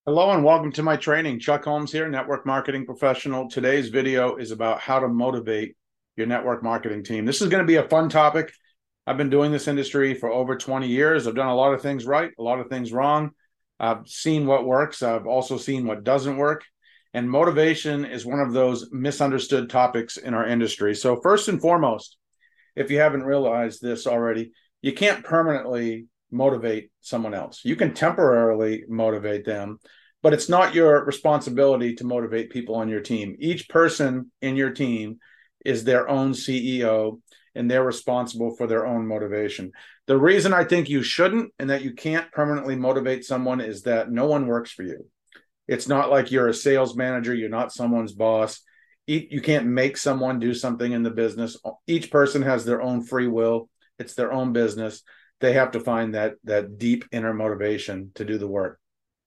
Hello and welcome to my training. Chuck Holmes here, network marketing professional. Today's video is about how to motivate your network marketing team. This is going to be a fun topic. I've been doing this industry for over 20 years. I've done a lot of things right, a lot of things wrong. I've seen what works. I've also seen what doesn't work. And motivation is one of those misunderstood topics in our industry. So first and foremost, if you haven't realized this already, you can't permanently motivate someone else. You can temporarily motivate them, but it's not your responsibility to motivate people on your team. Each person in your team is their own CEO and they're responsible for their own motivation. The reason I think you shouldn't and that you can't permanently motivate someone is that no one works for you. It's not like you're a sales manager, you're not someone's boss. You can't make someone do something in the business. Each person has their own free will. It's their own business. They have to find that deep inner motivation to do the work.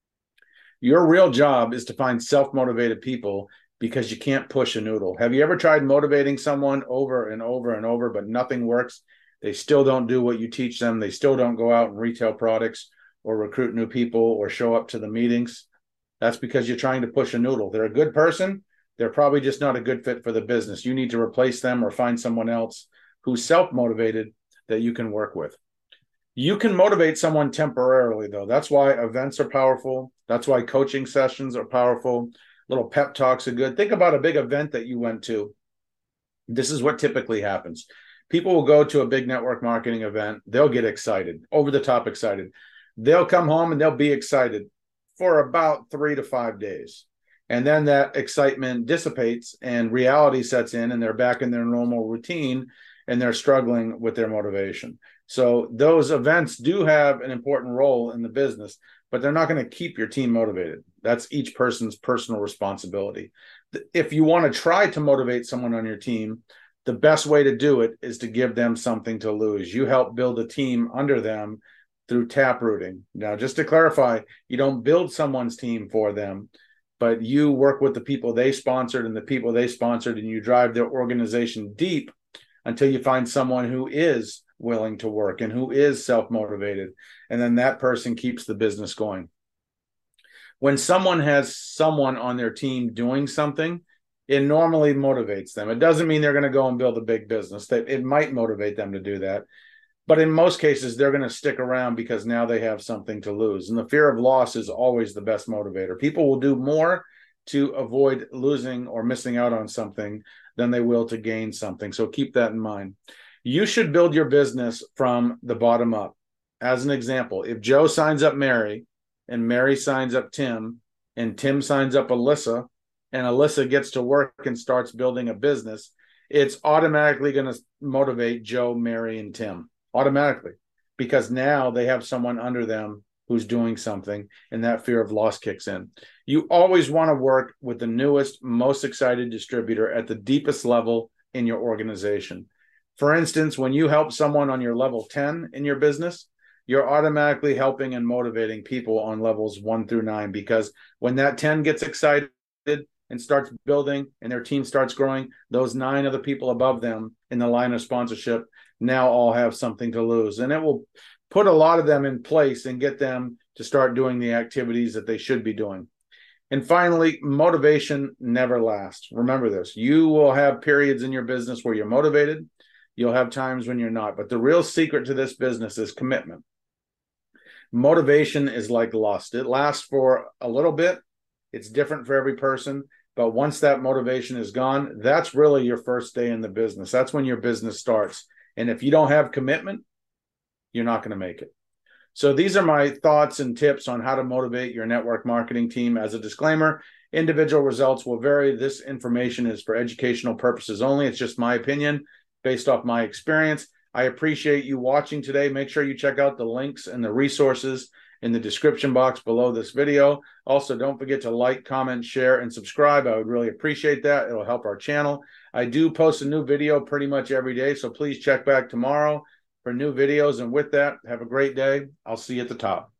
Your real job is to find self-motivated people because you can't push a noodle. Have you ever tried motivating someone over and over and over, but nothing works? They still don't do what you teach them. They still don't go out and retail products or recruit new people or show up to the meetings. That's because you're trying to push a noodle. They're a good person. They're probably just not a good fit for the business. You need to replace them or find someone else who's self-motivated that you can work with. You can motivate someone temporarily, though. That's why events are powerful. That's why coaching sessions are powerful. Little pep talks are good. Think about a big event that you went to. This is what typically happens. People will go to a big network marketing event. They'll get excited, over the top excited. They'll come home and they'll be excited for about 3 to 5 days. And then that excitement dissipates and reality sets in and they're back in their normal routine and they're struggling with their motivation. So those events do have an important role in the business, but they're not going to keep your team motivated. That's each person's personal responsibility. If you want to try to motivate someone on your team, the best way to do it is to give them something to lose. You help build a team under them through tap rooting. Now, just to clarify, you don't build someone's team for them, but you work with the people they sponsored and the people they sponsored, and you drive their organization deep until you find someone who is willing to work and who is self-motivated. And then that person keeps the business going. When someone has someone on their team doing something, it normally motivates them. It doesn't mean they're going to go and build a big business. It might motivate them to do that. But in most cases, they're going to stick around because now they have something to lose. And the fear of loss is always the best motivator. People will do more to avoid losing or missing out on something than they will to gain something. So keep that in mind. You should build your business from the bottom up. As an example, if Joe signs up Mary and Mary signs up Tim and Tim signs up Alyssa and Alyssa gets to work and starts building a business, it's automatically going to motivate Joe, Mary, and Tim. Automatically, because now they have someone under them who's doing something and that fear of loss kicks in. You always want to work with the newest, most excited distributor at the deepest level in your organization. For instance, when you help someone on your level 10 in your business, you're automatically helping and motivating people on levels 1 through 9, because when that 10 gets excited and starts building and their team starts growing, those 9 other people above them in the line of sponsorship now all have something to lose. And it will put a lot of them in place and get them to start doing the activities that they should be doing. And finally, motivation never lasts. Remember this. You will have periods in your business where you're motivated. You'll have times when you're not. But the real secret to this business is commitment. Motivation is like lust. It lasts for a little bit. It's different for every person. But once that motivation is gone, that's really your first day in the business. That's when your business starts. And if you don't have commitment, you're not going to make it. So these are my thoughts and tips on how to motivate your network marketing team. As a disclaimer, individual results will vary. This information is for educational purposes only. It's just my opinion based off my experience. I appreciate you watching today. Make sure you check out the links and the resources in the description box below this video. Also, don't forget to like, comment, share, and subscribe. I would really appreciate that. It'll help our channel. I do post a new video pretty much every day, so please check back tomorrow for new videos. And with that, have a great day. I'll see you at the top.